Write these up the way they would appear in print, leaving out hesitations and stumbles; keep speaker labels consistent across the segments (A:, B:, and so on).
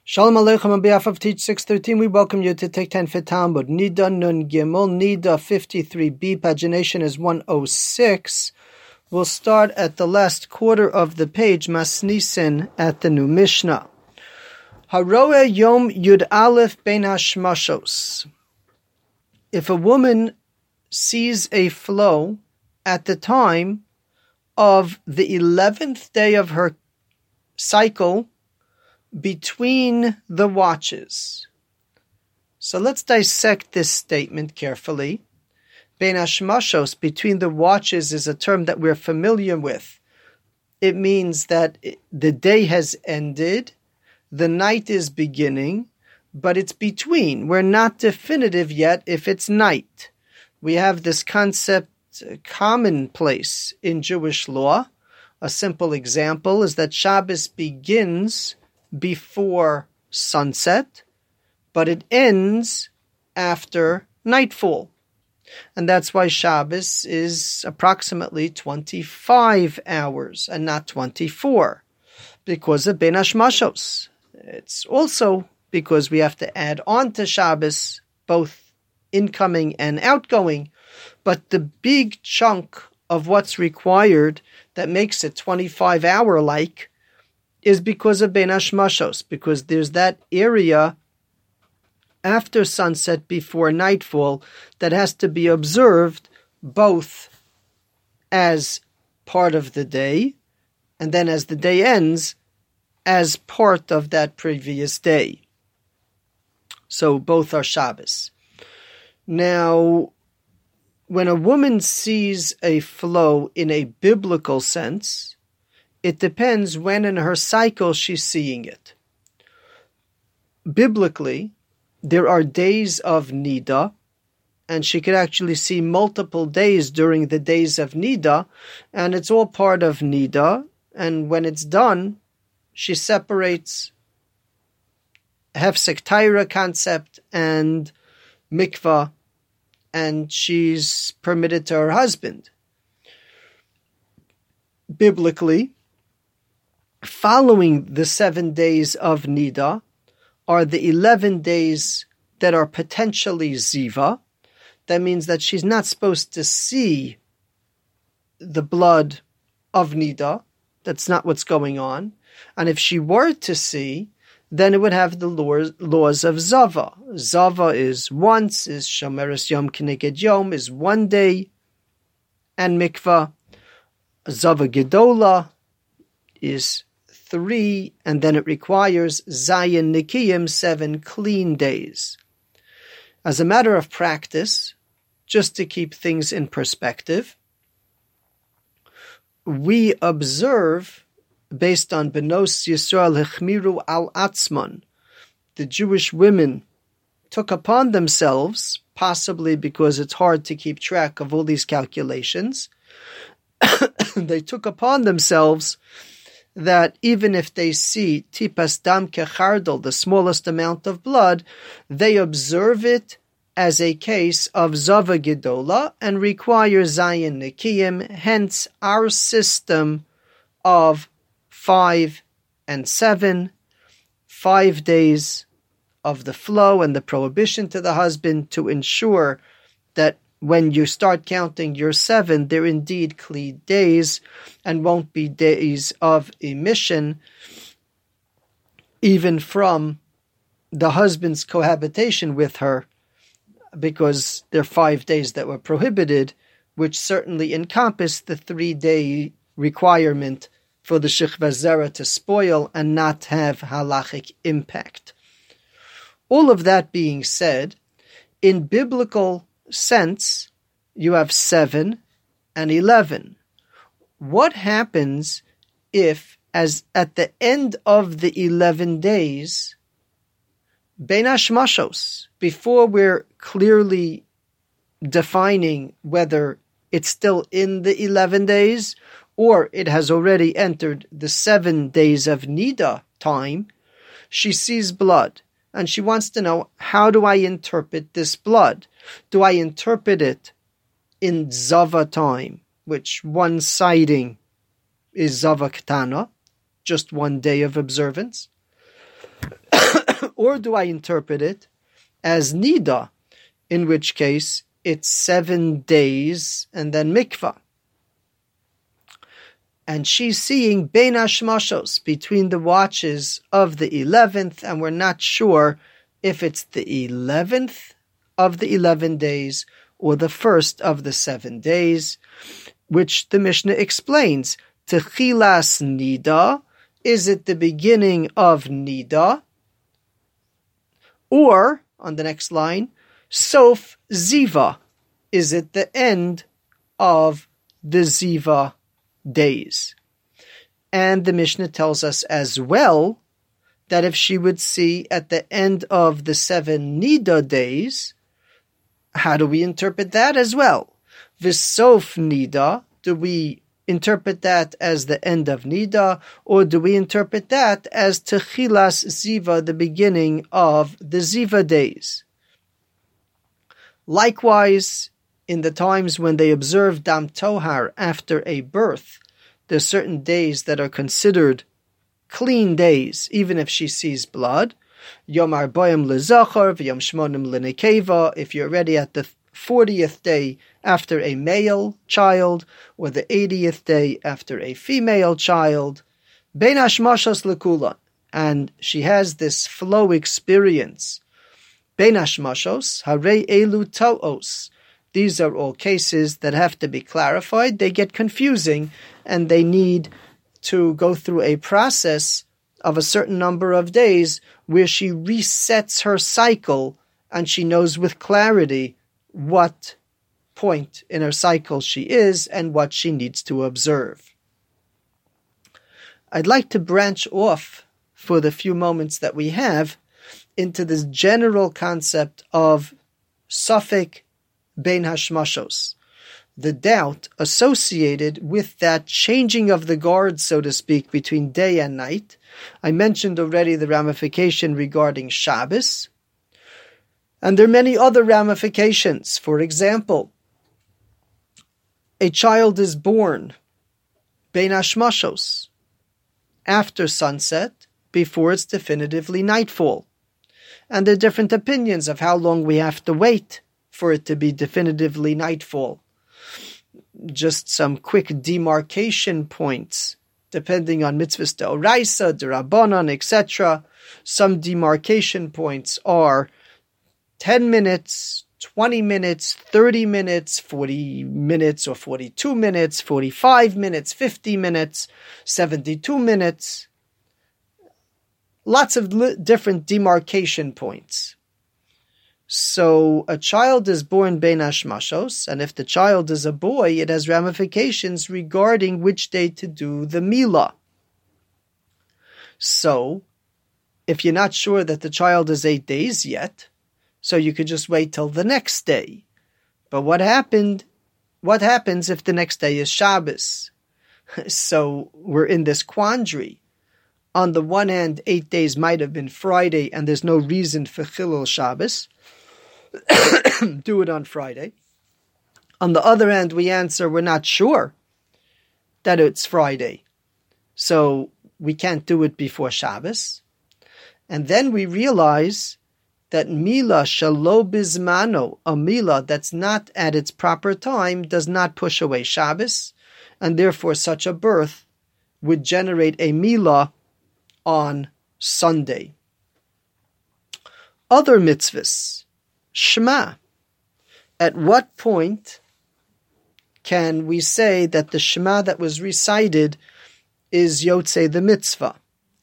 A: Shalom Aleichem on behalf of Teach 613, we welcome you to Take 10 for Talmud. Nida Nun Gimel, Nida 53b, pagination is 106. We'll start at the last quarter of the page, Masnisin, at the new Mishnah. Haroeh Yom Yud Aleph Ben Hashmashos. If a woman sees a flow at the time of the 11th day of her cycle, between the watches. So let's dissect this statement carefully. Ben hashmashos, between the watches, is a term that we're familiar with. It means that the day has ended, the night is beginning, but it's between. We're not definitive yet if it's night. We have this concept commonplace in Jewish law. A simple example is that Shabbos begins before sunset, but it ends after nightfall. And that's why Shabbos is approximately 25 hours and not 24, because of Ben Hashmashos. It's also because we have to add on to Shabbos, both incoming and outgoing, but the big chunk of what's required that makes it 25-hour-like is because of Ben Hashmashos, because there's that area after sunset before nightfall that has to be observed both as part of the day and then as the day ends as part of that previous day. So both are Shabbos. Now, when a woman sees a flow in a biblical sense, it depends when in her cycle she's seeing it. Biblically, there are days of Nida, and she could actually see multiple days during the days of Nida, and it's all part of Nida, and when it's done, she separates Hefsek Taira concept and Mikvah, and she's permitted to her husband. Biblically, following the 7 days of Nida are the 11 days that are potentially Ziva. That means that she's not supposed to see the blood of Nida. That's not what's going on. And if she were to see, then it would have the laws of Zava. Zava is once, is Shomeres Yom Keneged Yom, is 1 day, and Mikvah. Zava Gedola is 3, and then it requires Zayin Nikiyim, 7 clean days. As a matter of practice, just to keep things in perspective, we observe, based on Benos Yisrael Hechmiru al Atzman, the Jewish women took upon themselves, possibly because it's hard to keep track of all these calculations, they took upon themselves that even if they see tipas dam kechardal, the smallest amount of blood, they observe it as a case of Zava Gedola and require Zayin Nikiyim, hence our system of 5 and 7, 5 days of the flow and the prohibition to the husband to ensure that when you start counting your 7, they're indeed clean days and won't be days of emission, even from the husband's cohabitation with her, because there are 5 days that were prohibited, which certainly encompass the 3-day requirement for the Shechva Zera to spoil and not have halachic impact. All of that being said, in biblical sense, you have 7 and 11. What happens if, as at the end of the 11 days, Ben Hashmashos, before we're clearly defining whether it's still in the 11 days or it has already entered the 7 days of Nida time, she sees blood and she wants to know, how do I interpret this blood? Do I interpret it in Zava time, which one sighting is Zava Ketana, just 1 day of observance? Or do I interpret it as nida, in which case it's 7 days and then mikvah? And she's seeing bein hashmashos, between the watches of the 11th, and we're not sure if it's the 11th of the 11 days or the first of the 7 days, which the Mishnah explains. Techilas nida, is it the beginning of nida? Or, on the next line, sof ziva, is it the end of the ziva days? And the Mishnah tells us as well that if she would see at the end of the 7 nida days, how do we interpret that as well? V'sof nida, do we interpret that as the end of nida, or do we interpret that as techilas ziva, the beginning of the ziva days? Likewise, in the times when they observe dam tohar after a birth, there's certain days that are considered clean days, even if she sees blood. Yom arbayim lezachar, v'yom shmonim lenekeva, if you're already at the 40th day after a male child, or the 80th day after a female child, bein hashmashos lekula, and she has this flow experience. Bein hashmashos, harei elu to'os. These are all cases that have to be clarified. They get confusing, and they need to go through a process of a certain number of days where she resets her cycle, and she knows with clarity what point in her cycle she is and what she needs to observe. I'd like to branch off for the few moments that we have into this general concept of safek bein hashmashos, the doubt associated with that changing of the guard, so to speak, between day and night. I mentioned already the ramification regarding Shabbos, and there are many other ramifications. For example, a child is born bein hashmashos, after sunset, before it's definitively nightfall. And there are different opinions of how long we have to wait for it to be definitively nightfall. Just some quick demarcation points, depending on mitzvahs d'oraisa, d'rabbanan, etc. Some demarcation points are 10 minutes, 20 minutes, 30 minutes, 40 minutes or 42 minutes, 45 minutes, 50 minutes, 72 minutes. Lots of different demarcation points. So a child is born bein hashmashos, and if the child is a boy, it has ramifications regarding which day to do the milah. So, if you're not sure that the child is 8 days yet, so you could just wait till the next day. But what happens if the next day is Shabbos? So we're in this quandary. On the one hand, 8 days might have been Friday, and there's no reason for Chilul Shabbos. Do it on Friday. On the other hand, we answer we're not sure that it's Friday, so we can't do it before Shabbos. And then we realize that milah shalo bizmano, a milah that's not at its proper time, does not push away Shabbos, and therefore such a birth would generate a milah on Sunday. Other mitzvahs, Shema. At what point can we say that the Shema that was recited is Yotzei the mitzvah?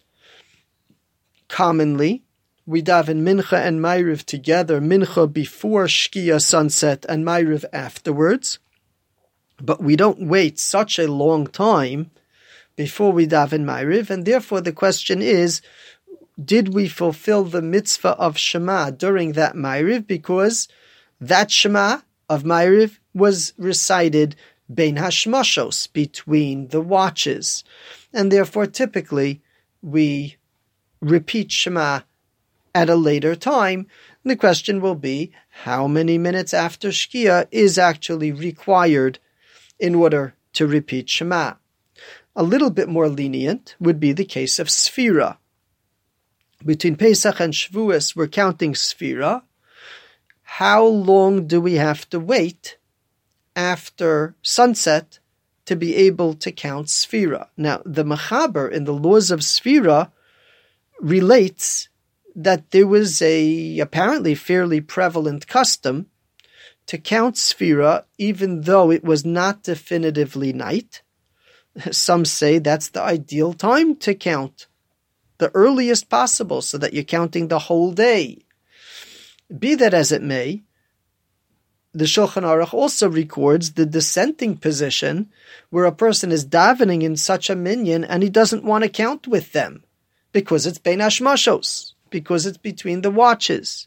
A: Commonly, we daven Mincha and Ma'ariv together, Mincha before Shkia sunset and Ma'ariv afterwards. But we don't wait such a long time before we daven Ma'ariv, and therefore the question is, did we fulfill the mitzvah of Shema during that Ma'ariv? Because that Shema of Ma'ariv was recited bein hashmashos, between the watches. And therefore, typically, we repeat Shema at a later time. The question will be, how many minutes after Shkia is actually required in order to repeat Shema? A little bit more lenient would be the case of Sfira. between Pesach and Shavuos, we're counting Sfira. How long do we have to wait after sunset to be able to count Sfira? Now, the Mechaber in the laws of Sfira relates that there was a apparently fairly prevalent custom to count Sfira even though it was not definitively night. Some say that's the ideal time to count, the earliest possible, so that you're counting the whole day. Be that as it may, the Shulchan Aruch also records the dissenting position where a person is davening in such a minyan and he doesn't want to count with them because it's bein hashmashos, because it's between the watches.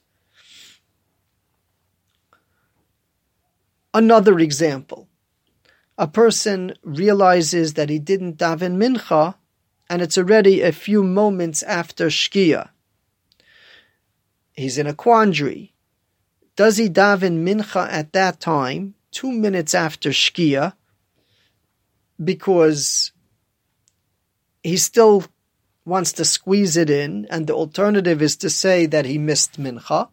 A: Another example, a person realizes that he didn't daven mincha and it's already a few moments after Shkia. He's in a quandary. Does he daven mincha at that time, 2 minutes after Shkia, because he still wants to squeeze it in, and the alternative is to say that he missed mincha?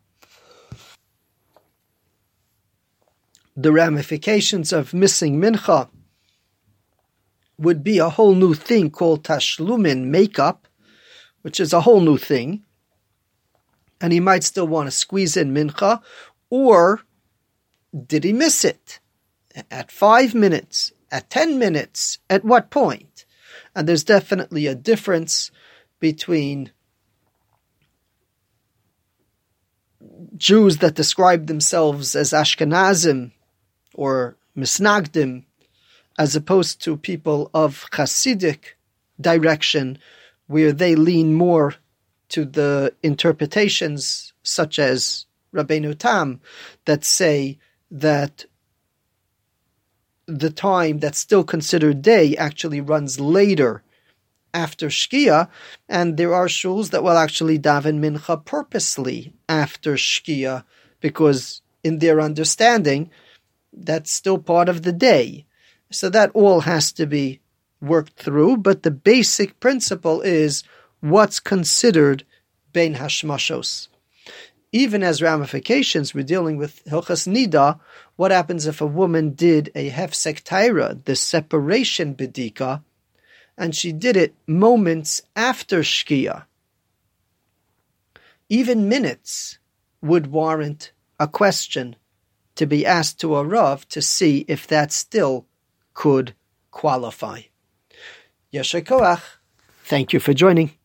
A: The ramifications of missing mincha would be a whole new thing called tashlumin, makeup, which is a whole new thing. And he might still want to squeeze in mincha, or did he miss it? At 5 minutes? At 10 minutes? At what point? And there's definitely a difference between Jews that describe themselves as Ashkenazim or Misnagdim, as opposed to people of Hasidic direction, where they lean more to the interpretations such as Rabbeinu Tam that say that the time that's still considered day actually runs later after Shkia, and there are shuls that will actually daven mincha purposely after Shkia, because in their understanding, that's still part of the day. So that all has to be worked through, but the basic principle is what's considered bein hashmashos. Even as ramifications, we're dealing with Hilchas Nida. What happens if a woman did a hefsek taira, the separation bedika, and she did it moments after Shkia? Even minutes would warrant a question to be asked to a Rav to see if that still could qualify. Yasher koach. Thank you for joining.